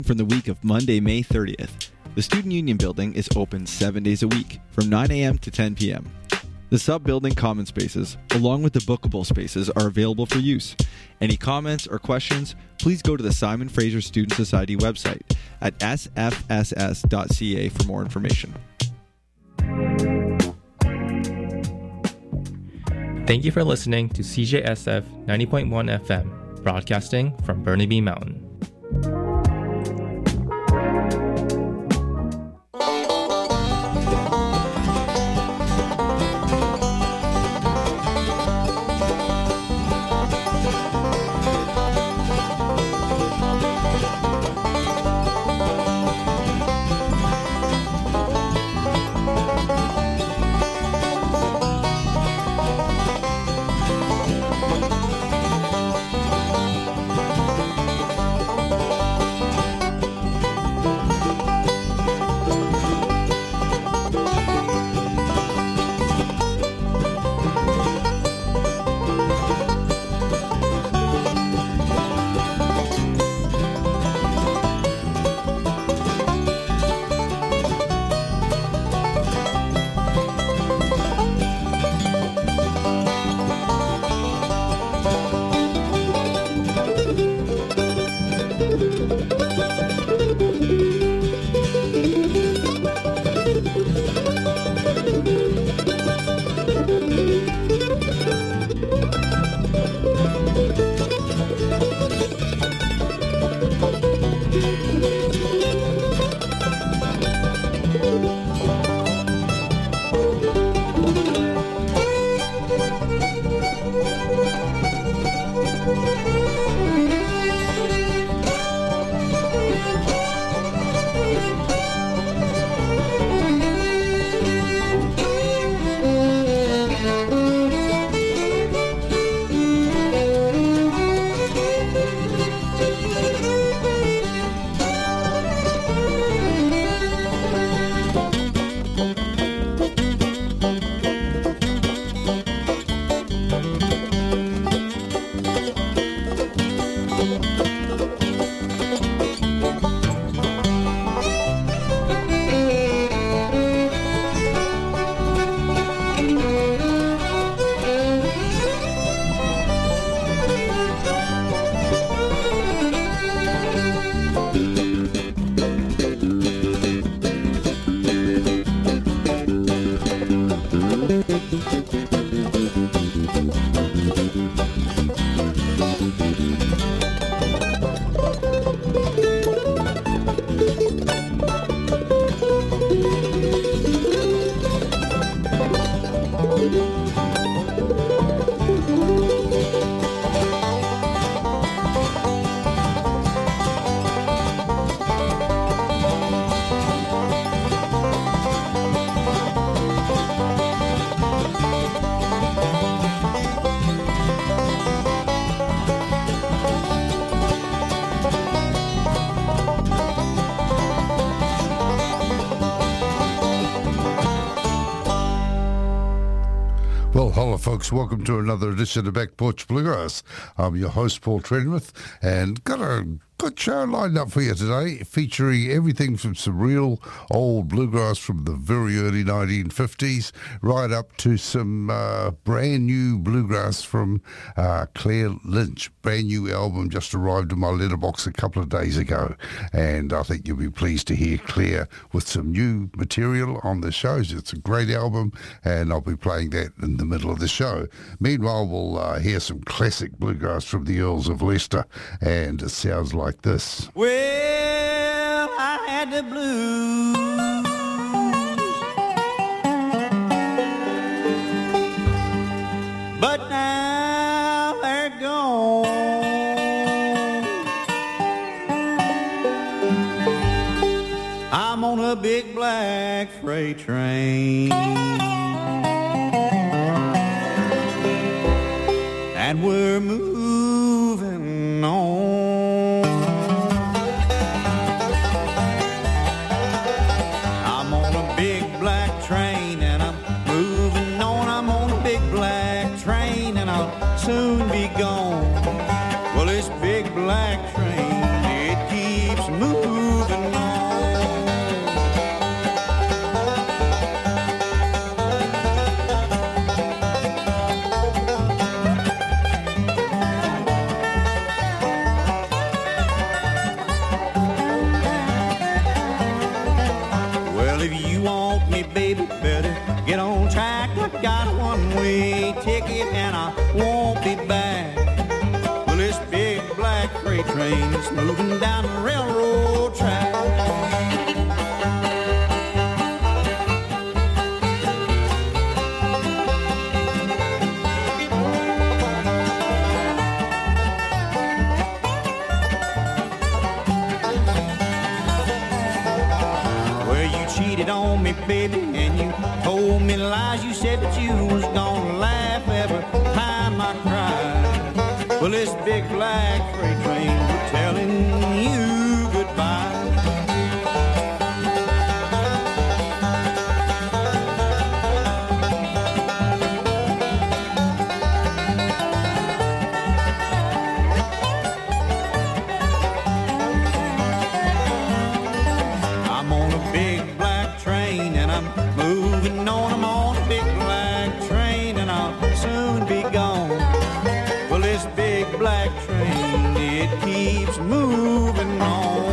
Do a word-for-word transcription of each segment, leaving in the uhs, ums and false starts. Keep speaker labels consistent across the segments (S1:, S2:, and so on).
S1: From the week of Monday, May thirtieth, the Student Union Building is open seven days a week, from nine a.m. to ten p.m. The sub-building common spaces, along with the bookable spaces, are available for use. Any comments or questions, please go to the Simon Fraser Student Society website at s f s s dot c a for more information.
S2: Thank you for listening to C J S F ninety point one F M, broadcasting from Burnaby Mountain.
S3: Hello, folks. Welcome to another edition of Back Porch Bluegrass. I'm your host, Paul Trenwith, and got a good show lined up for you today, featuring everything from some real old bluegrass from the very early nineteen fifties right up to some uh, brand new bluegrass from uh, Claire Lynch. Brand new album just arrived in my letterbox a couple of days ago, and I think you'll be pleased to hear Claire with some new material on the shows. It's a great album, and I'll be playing that in the middle of the show. Meanwhile, we'll uh, hear some classic bluegrass from the Earls of Leicester, and it sounds like this.
S4: Well, I had the blues, but now they're gone. I'm on a big black freight train, and we're moving on. I'm on a big black train, and I'm moving on. I'm on a big black train, and I'll soon be gone. Well, this big black train, it keeps moving train is moving down the railroad track. On me, baby, and you told me lies. You said that you was gonna laugh every time I cried. Well, this big black freight train was telling you goodbye. I'm on a big black train and I'm moving on. I'm on a big black train and I'll soon be gone. Well, this big black train, it keeps moving on.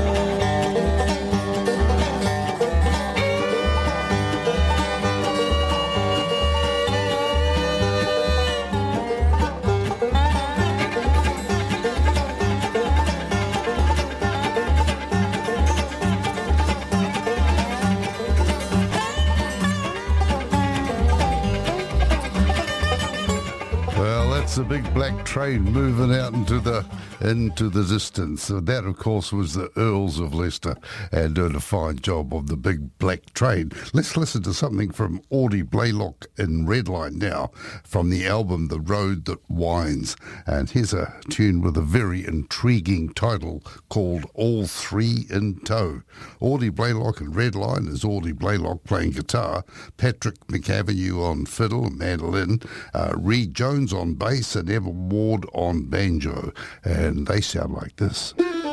S3: The big black train moving out into the into the distance. So that, of course, was the Earls of Leicester, and doing a fine job of the big black train. Let's listen to something from Audie Blaylock in Redline now, from the album The Road That Winds. And here's a tune with a very intriguing title called All Three in Tow. Audie Blaylock in Redline is Audie Blaylock playing guitar, Patrick McAvenue on fiddle and mandolin, uh, Reed Jones on bass, and Emma Ward on banjo, and they sound like this.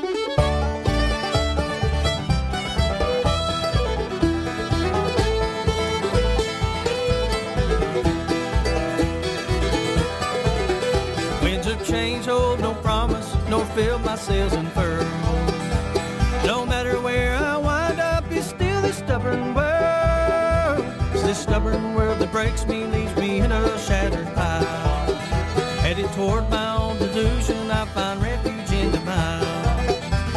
S5: Winds of change hold no promise, nor fill my sails in furl. No matter where I wind up, it's still this stubborn world. It's this stubborn world that breaks me, leaves me in a shattered pile. Headed toward my own delusion, I find refuge in denial.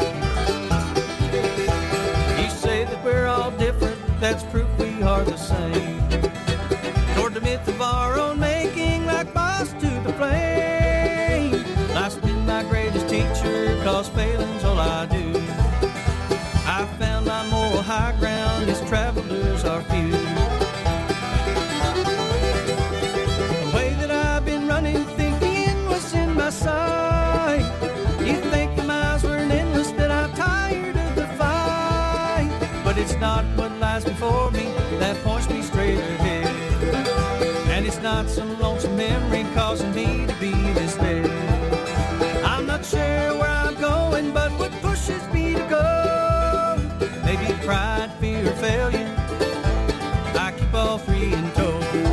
S5: You say that we're all different, that's proof we are the same. Toward the myth of our own making, like moths to the flame. Life's been my greatest teacher, cause failing's all I do. I found my moral high ground, as travelers are few. The way that I've been running, in my sight. You think the miles were endless, that I'm tired of the fight. But it's not what lies before me that points me straight ahead. And it's not some lonesome memory causing me to be misled. I'm not sure where I'm going, but what pushes me to go? Maybe pride, fear, or failure. I keep all three in tow.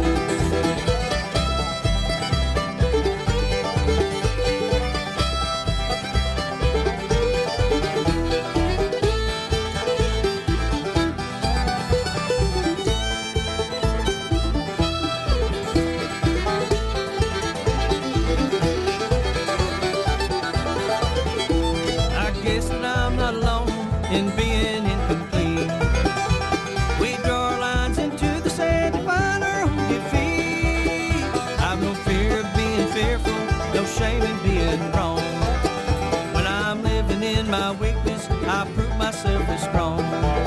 S5: In being incomplete, we draw our lines into the sand to find our own defeat. I've no fear of being fearful, no shame in being wrong. When I'm living in my weakness, I prove myself as strong.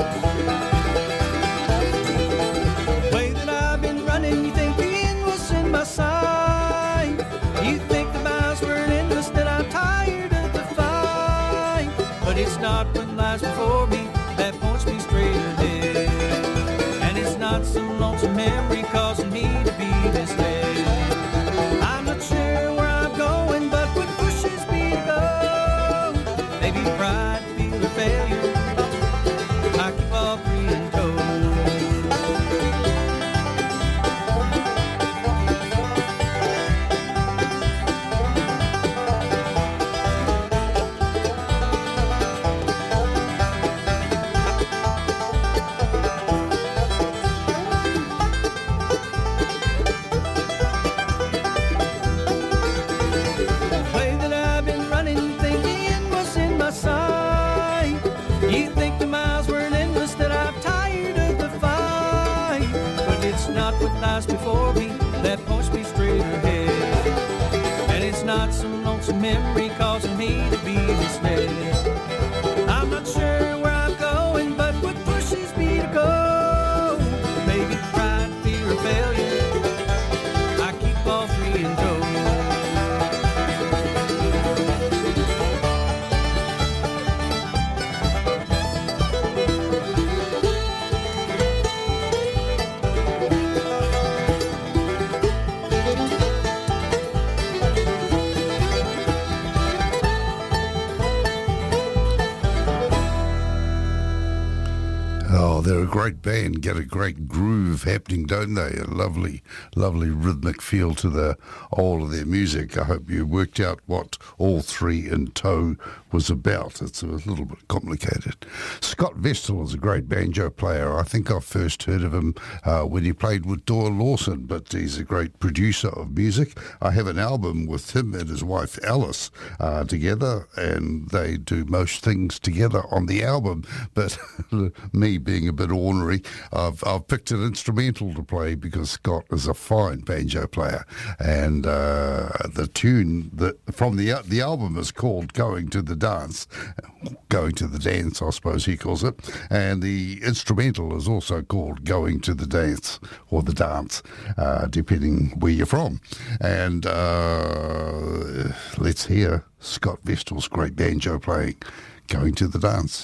S5: The way that I've been running, you think the end was in my sight. You think the miles were endless, that I'm tired of the fight. But it's not what lies before me that points me straight ahead. And it's not some lonesome memory causing me to be misled. I'm not sure where I'm going, but what pushes me to go? Maybe pride, fear, or failure. I keep all three in tow. lies before me that points me straight ahead. And it's not some lonesome memory causing me to be misled. I'm not sure where I'm going, but what pushes me to go? Maybe pride, fear, or failure. I keep all three in tow.
S3: Oh, they're a great band, get a great groove happening, don't they? A lovely, lovely rhythmic feel to the all of their music. I hope you worked out what All Three in Tow was about. It's a little bit complicated. Scott Vestal is a great banjo player. I think I first heard of him uh, when he played with Doyle Lawson, but he's a great producer of music. I have an album with him and his wife Alice uh, together, and they do most things together on the album, but me being a bit ornery, I've, I've picked an instrumental to play because Scott is a fine banjo player, and uh, the tune that from the the album is called Going to the Dance, Going to the Dance, I suppose he calls it, and the instrumental is also called Going to the Dance, or the Dance, uh, depending where you're from. And uh, let's hear Scott Vestal's great banjo playing, Going to the Dance.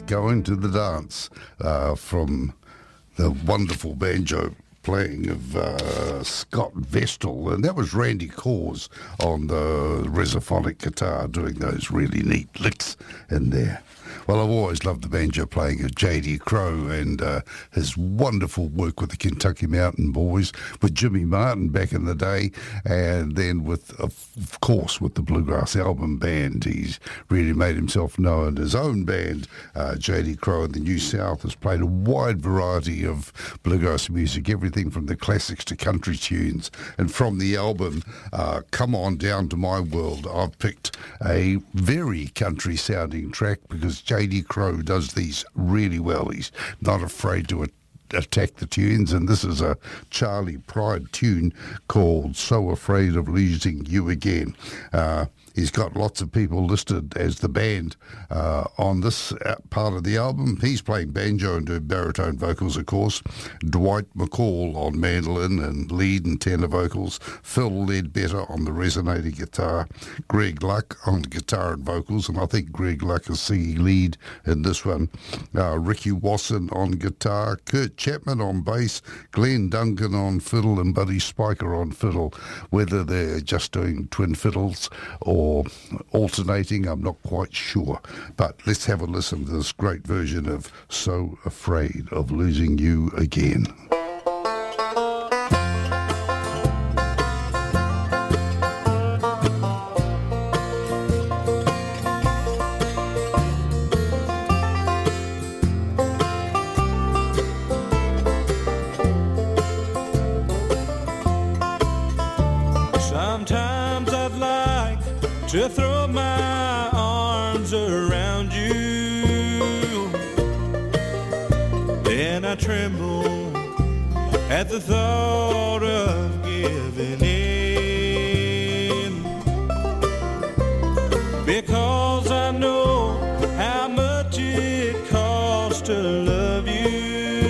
S3: Going to the Dance uh, from the wonderful banjo playing of uh, Scott Vestal, and that was Randy Cause on the Resophonic guitar doing those really neat licks in there. Well, I've always loved the banjo playing of J D Crowe and uh, his wonderful work with the Kentucky Mountain Boys, with Jimmy Martin back in the day, and then with, of course, with the Bluegrass Album Band. He's really made himself known. His own band, uh, J D Crowe in the New South, has played a wide variety of bluegrass music, everything from the classics to country tunes. And from the album, uh, Come On Down to My World, I've picked a very country-sounding track because J D Crowe does these really well. He's not afraid to attack the tunes, and this is a Charlie Pride tune called So Afraid of Losing You Again. Uh, he's got lots of people listed as the band uh, on this part of the album. He's playing banjo and doing baritone vocals, of course. Dwight McCall on mandolin and lead and tenor vocals. Phil Ledbetter on the resonating guitar. Greg Luck on the guitar and vocals, and I think Greg Luck is singing lead in this one. Uh, Ricky Wasson on guitar. Kurt Chapman on bass, Glenn Duncan on fiddle, and Buddy Spiker on fiddle. Whether they're just doing twin fiddles or alternating, I'm not quite sure. But let's have a listen to this great version of So Afraid of Losing You Again.
S5: Sometimes I'd like to throw my arms around you, then I tremble at the thought of giving in, because I know how much it costs to love you,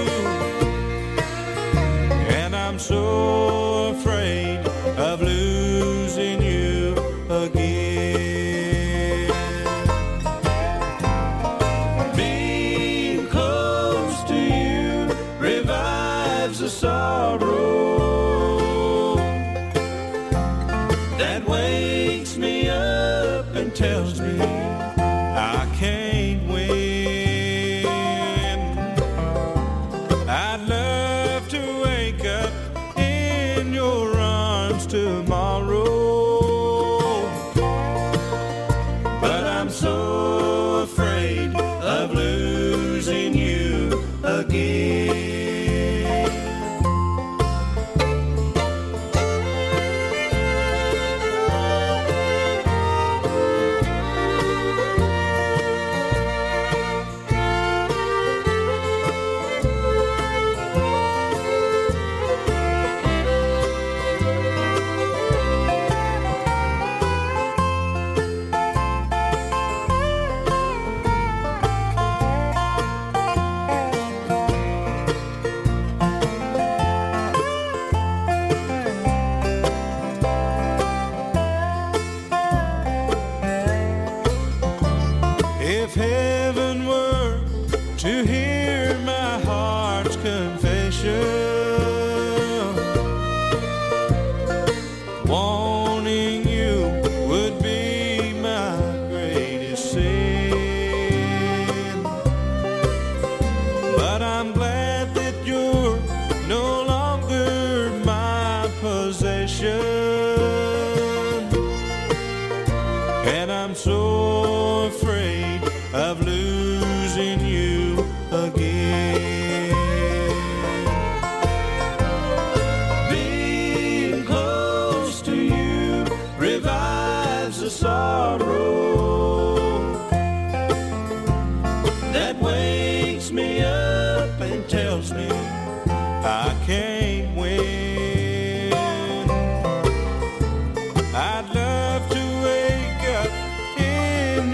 S5: and I'm so afraid of losing you again. Being close to you revives the sorrow that wakes me up and tells me I can't win. I'd love to wake up in your arms tomorrow, but I'm so afraid of losing you again. If heaven were to hear my heart's confession, wanting you would be my greatest sin. But I'm glad that you're no longer my possession, and I'm so afraid of losing you again. Being close to you revives the sorrow that wakes me up and tells me I can't win. I'd love to wake up in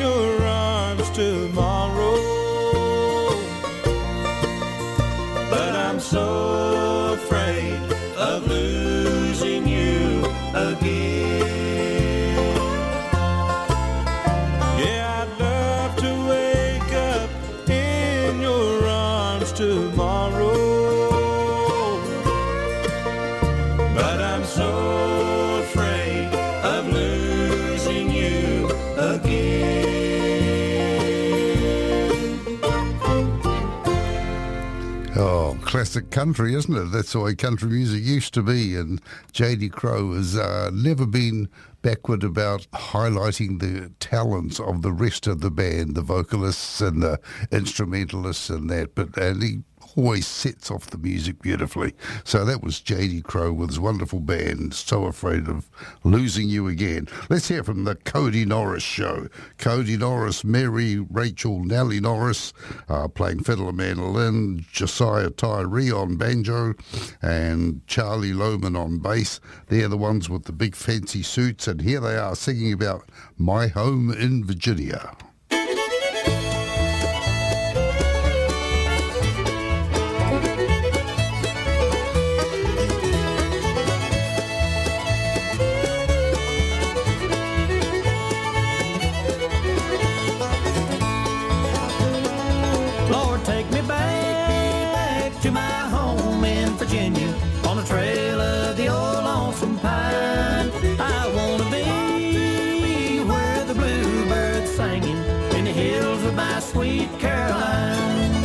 S3: classic country, isn't it? That's the way country music used to be. And J D Crowe has uh, never been backward about highlighting the talents of the rest of the band, the vocalists and the instrumentalists and that. But and he always sets off the music beautifully. So that was J D Crowe with his wonderful band, So Afraid of Losing You Again. Let's hear from the Cody Norris Show. Cody Norris, Mary, Rachel, Nellie Norris uh, playing fiddle and mandolin, Josiah Tyree on banjo, and Charlie Lohman on bass. They're the ones with the big fancy suits, and here they are singing about My Home in Virginia.
S4: Sweet Caroline.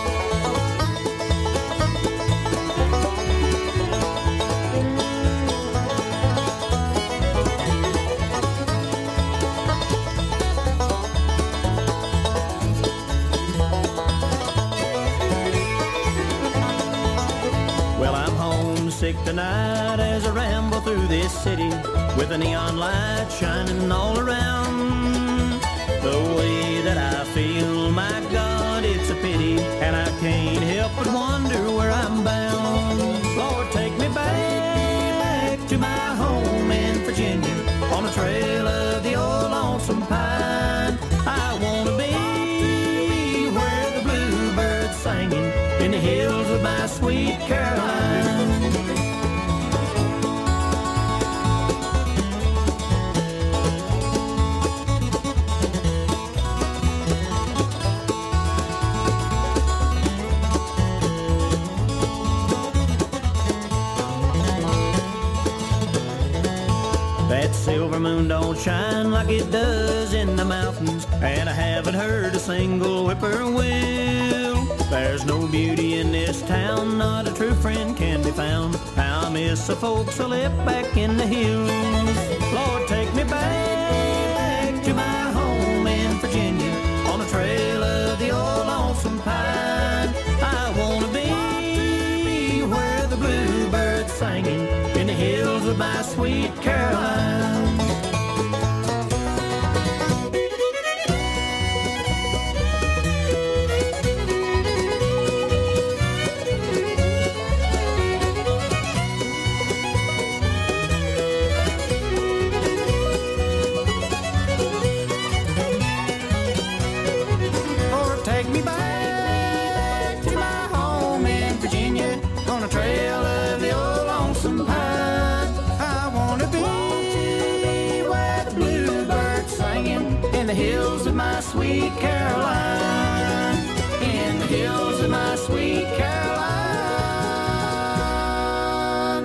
S4: Well, I'm homesick tonight as I ramble through this city with the neon light shining all around. The way that I feel, my God, it's a pity, and I can't help but wonder where I'm bound. Lord, take me back to my home in Virginia, on the trail of the old lonesome pine. I want to be where the bluebirds singing in the hills of my sweet Caroline. Silver moon don't shine like it does in the mountains, and I haven't heard a single whippoorwill. There's no beauty in this town, not a true friend can be found. I miss the folks I left back in the hills. Lord, take me back to my home in Virginia, on the trail of the old lonesome pine. I want to be where the bluebirds singing in the hills of my sweet Caroline. Sweet Caroline, in the hills of my sweet Caroline.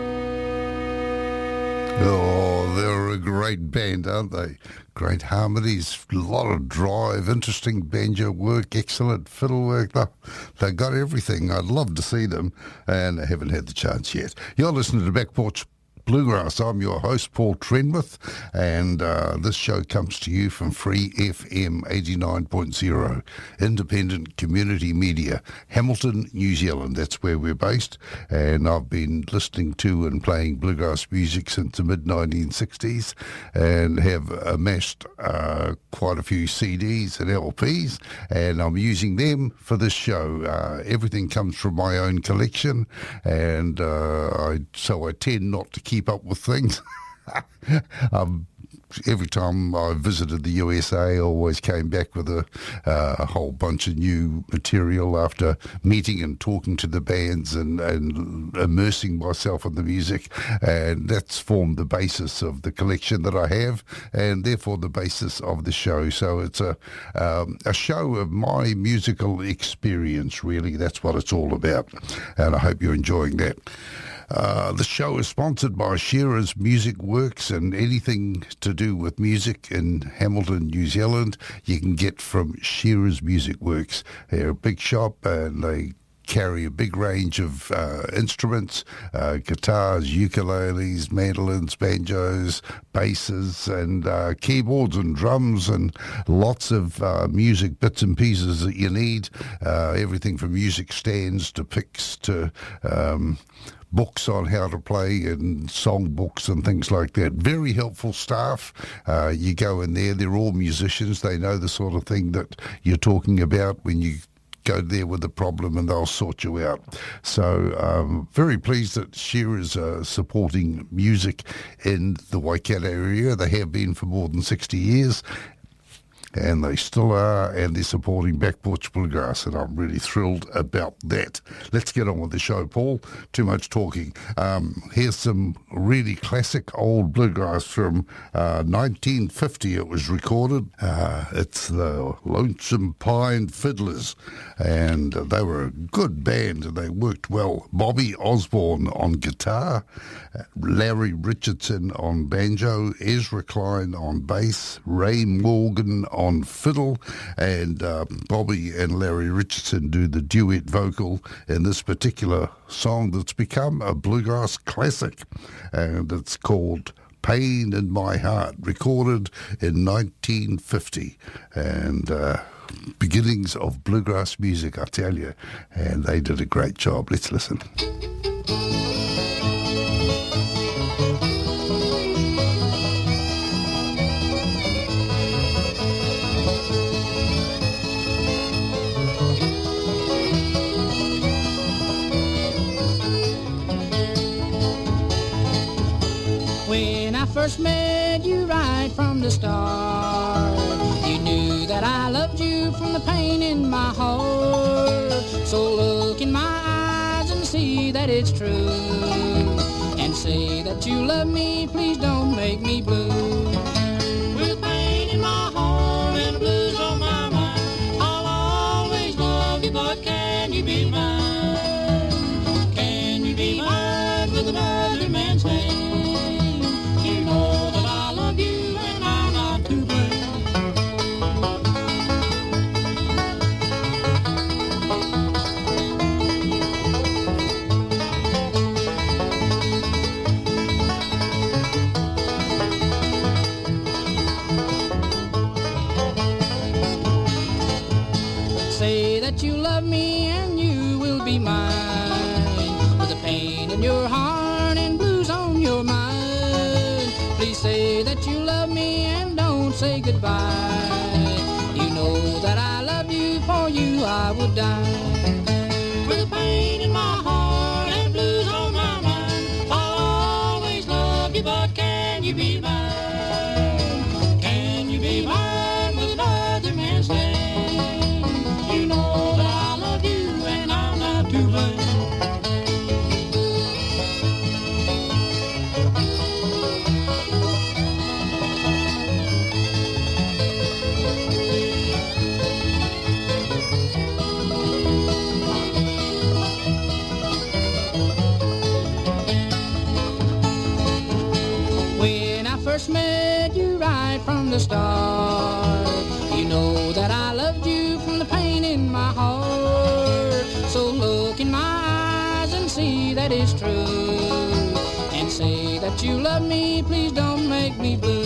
S3: Oh, they're a great band, aren't they? Great harmonies, a lot of drive, interesting banjo work, excellent fiddle work. They they got everything. I'd love to see them, and I haven't had the chance yet. You're listening to Back Porch Bluegrass. I'm your host, Paul Trenwith, and uh, this show comes to you from Free F M eighty-nine point zero, independent community media, Hamilton, New Zealand. That's where we're based, and I've been listening to and playing bluegrass music since the mid nineteen sixties, and have amassed uh, quite a few C Ds and L Ps, and I'm using them for this show. Uh, everything comes from my own collection, and uh, I so I tend not to keep keep up with things. um, every time I visited the U S A, I always came back with a, uh, a whole bunch of new material after meeting and talking to the bands and, and immersing myself in the music, and that's formed the basis of the collection that I have, and therefore the basis of the show. So it's a um, a show of my musical experience, really. That's what it's all about, and I hope you're enjoying that. Uh, the show is sponsored by Shearer's Music Works, and anything to do with music in Hamilton, New Zealand, you can get from Shearer's Music Works. They're a big shop, and they carry a big range of uh, instruments, uh, guitars, ukuleles, mandolins, banjos, basses, and uh, keyboards and drums, and lots of uh, music bits and pieces that you need, uh, everything from music stands to picks to um, books on how to play and song books and things like that. Very helpful staff. Uh, you go in there, they're all musicians. They know the sort of thing that you're talking about when you go there with a problem, and they'll sort you out. So um, very pleased that Shearer is uh, supporting music in the Waikato area. They have been for more than sixty years. And they still are, and they're supporting Back Porch Bluegrass, and I'm really thrilled about that. Let's get on with the show, Paul. Too much talking. Um, here's some really classic old bluegrass from uh, nineteen fifty. It was recorded. Uh, it's the Lonesome Pine Fiddlers, and they were a good band, and they worked well. Bobby Osborne on guitar, Larry Richardson on banjo, Ezra Klein on bass, Ray Morgan on on fiddle, and uh, Bobby and Larry Richardson do the duet vocal in this particular song that's become a bluegrass classic, and it's called Pain in My Heart, recorded in nineteen fifty, and uh, beginnings of bluegrass music, I tell you, and they did a great job. Let's listen.
S6: First met you right from the start. You knew that I loved you from the pain in my heart. So look in my eyes and see that it's true, and say that you love me, please don't make me blue. With pain in my heart and blues on my mind, I'll always love you, but can you be mine? Can you be mine with another man's name? You love me and you will be mine, with the pain in your heart and blues on your mind. Please say that you love me and don't say goodbye. You know that I love you, for you I would die. With the pain in my heart and blues on my mind, I'll always love you, but can you be mine? Can you be mine with another man's name? You know that I love you and I'm not to blame. When I first met you right from the start, you know that I loved you from the pain in my heart. So look in my eyes and see that it's true, and say that you love me, please don't make me blue.